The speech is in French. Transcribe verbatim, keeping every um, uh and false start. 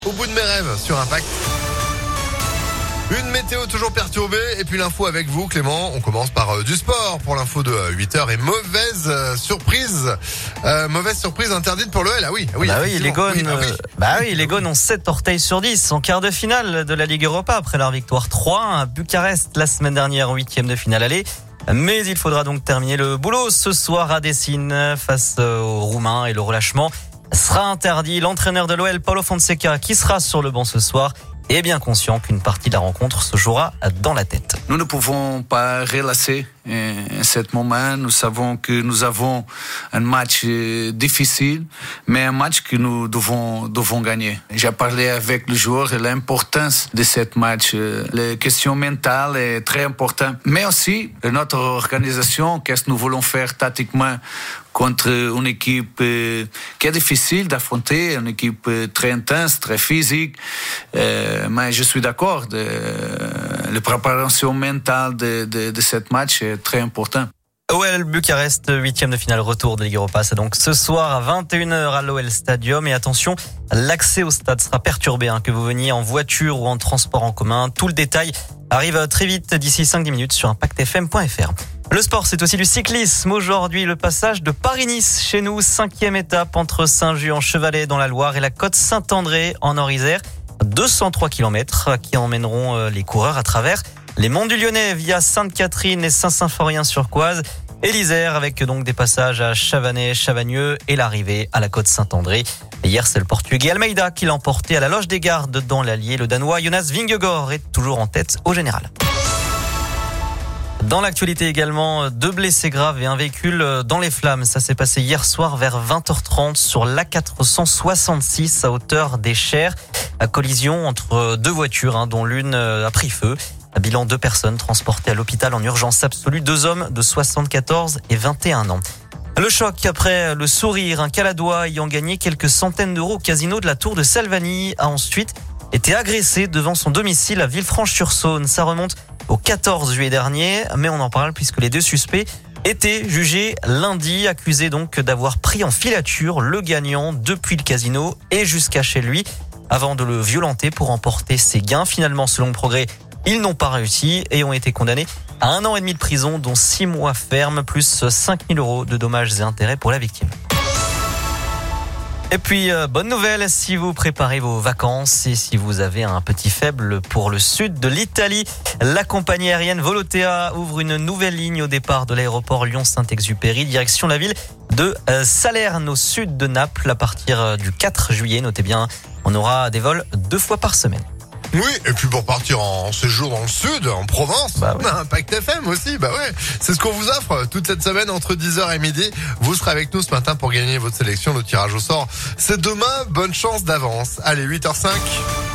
Au bout de mes rêves sur Impact. Une météo toujours perturbée et puis l'info avec vous Clément. On commence par euh, du sport pour l'info de euh, huit heures et mauvaise euh, surprise. Euh, mauvaise surprise interdite pour l'O L. Ah oui, oui. Bah oui, les Gones, oui, ah oui. euh, bah oui, les Gones ont sept orteils sur dix en quart de finale de la Ligue Europa après leur victoire trois un à Bucarest la semaine dernière en huitième de finale aller. Mais il faudra donc terminer le boulot ce soir à Dessine face aux Roumains et le relâchement sera interdit. L'entraîneur de l'O L, Paulo Fonseca, qui sera sur le banc ce soir, est bien conscient qu'une partie de la rencontre se jouera dans la tête. Nous ne pouvons pas relâcher en ce moment. Nous savons que nous avons un match difficile, mais un match que nous devons, devons gagner. J'ai parlé avec le joueur de l'importance de ce match. La question mentale est très importante, mais aussi notre organisation, qu'est-ce que nous voulons faire tactiquement contre une équipe qui est difficile d'affronter, une équipe très intense, très physique. Euh, mais je suis d'accord, de, la préparation mentale de, de, de ce match est très importante. O L Bucarest, huitième de finale retour de Ligue Europa, c'est donc ce soir à vingt et une heures à l'O L Stadium. Et attention, l'accès au stade sera perturbé, hein, que vous veniez en voiture ou en transport en commun. Tout le détail arrive très vite, d'ici cinq à dix minutes sur impact f m point f r. Le sport, c'est aussi du cyclisme. Aujourd'hui, le passage de Paris-Nice chez nous, cinquième étape entre Saint-Just-en-Chevalet dans la Loire et la côte Saint-André en Nord-Isère. deux cent trois kilomètres qui emmèneront les coureurs à travers les monts du Lyonnais via Sainte-Catherine et Saint-Symphorien-sur-Coise et l'Isère avec donc des passages à Chavanais, Chavagneux et l'arrivée à la côte Saint-André. Hier, c'est le Portugais Almeida qui l'a emporté à la Loge des Gardes dans l'Allier. Le Danois Jonas Vingegaard est toujours en tête au général. Dans l'actualité également, deux blessés graves et un véhicule dans les flammes. Ça s'est passé hier soir vers vingt heures trente sur l'A quatre cent soixante-six à hauteur des Chers. À collision entre deux voitures, hein, dont l'une a pris feu. À bilan, deux personnes transportées à l'hôpital en urgence absolue. Deux hommes de soixante-quatorze et vingt et un ans. Le choc après le sourire. Un Caladois ayant gagné quelques centaines d'euros au casino de la Tour de Salvani a ensuite été agressé devant son domicile à Villefranche-sur-Saône. Ça remonte au quatorze juillet dernier, mais on en parle puisque les deux suspects étaient jugés lundi, accusés donc d'avoir pris en filature le gagnant depuis le casino et jusqu'à chez lui avant de le violenter pour emporter ses gains. Finalement, selon le Progrès, ils n'ont pas réussi et ont été condamnés à un an et demi de prison, dont six mois ferme, plus cinq mille euros de dommages et intérêts pour la victime. Et puis, euh, bonne nouvelle, si vous préparez vos vacances et si vous avez un petit faible pour le sud de l'Italie, la compagnie aérienne Volotea ouvre une nouvelle ligne au départ de l'aéroport Lyon-Saint-Exupéry, direction la ville de euh, Salerne, au sud de Naples, à partir du quatre juillet. Notez bien, on aura des vols deux fois par semaine. Oui, et puis pour partir en séjour dans le sud, en Provence, bah oui. Impact F M aussi, bah ouais. C'est ce qu'on vous offre toute cette semaine entre dix heures et midi. Vous serez avec nous ce matin pour gagner votre sélection. Le tirage au sort, c'est demain. Bonne chance d'avance. Allez, huit heures cinq.